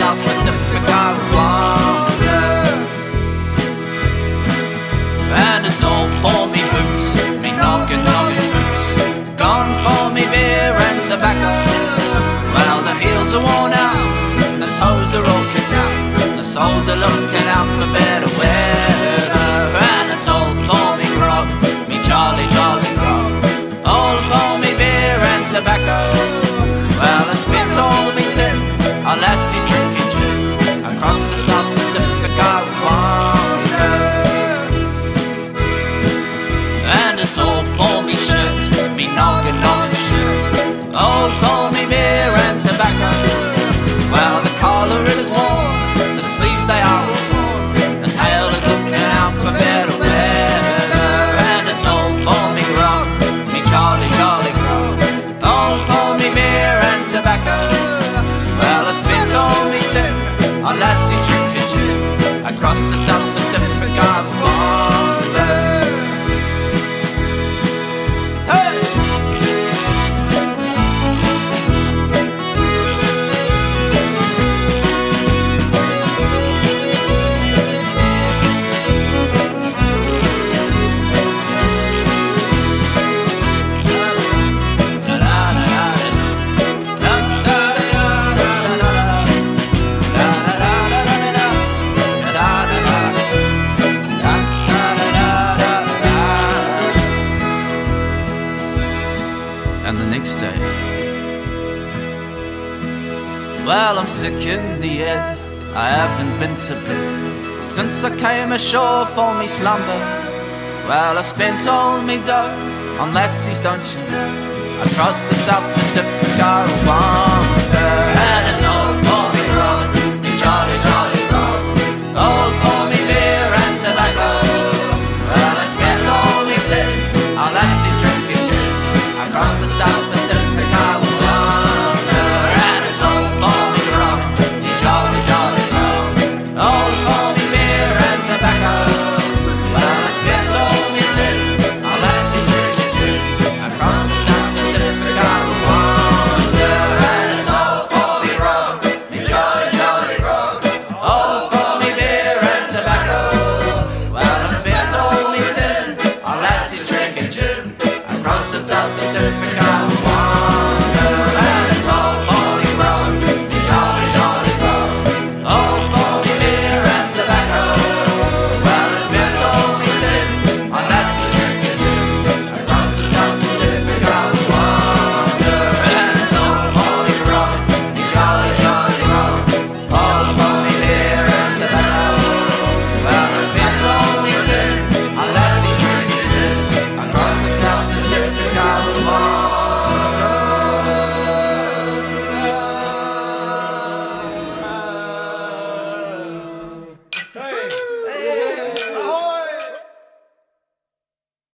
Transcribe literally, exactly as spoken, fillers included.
South Pacific I wander. And it's all for me boots, me noggin noggin boots, gone for me beer and tobacco. Well, the heels are worn out, the toes are all kicked out, the soles are looking out for better weather. And it's all for me grog, me jolly jolly grog, all for me beer and tobacco. Well, I spent all me tin, unless he's drinking gin, across the South Pacific I wander. And it's all for me shirt, me noggin noggin shirt, all for me beer and tobacco. Well, the collar it is worn, the sleeves they are all torn, the tail is looking out for better weather. And it's all for me grog, me jolly jolly grog, all for me beer and tobacco. Well, I spent all me tin, unless he's drinking gin, across the South Pacific I wander. Hey! And the next day, well, I'm sick in the head, I haven't been to bed since I came ashore for me slumber. Well, I spent all me dough on lassies, don't you know, across the South Pacific I wander.